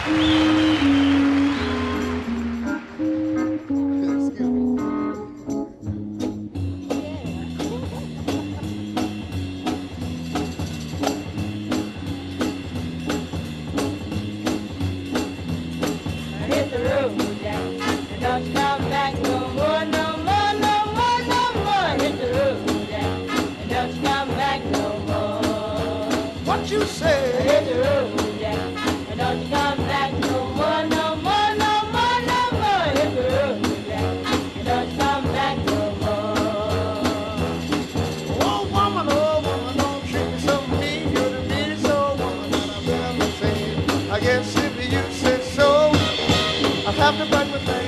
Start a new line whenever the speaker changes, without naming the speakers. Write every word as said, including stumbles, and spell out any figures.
Hit the road, Jack, and don't you come back no more, no more, no more, no more. Hit the road, Jack, and don't you come back no more.
What you say?
Hit the road, Jack, and don't you come back no more, no more, no more, no more. Hit the road, Jack, and don't you come back no more.
Oh woman, oh woman, don't treat me so mean. You're the meanest old woman that I've ever seen. I guess if you say so, I have to back with that.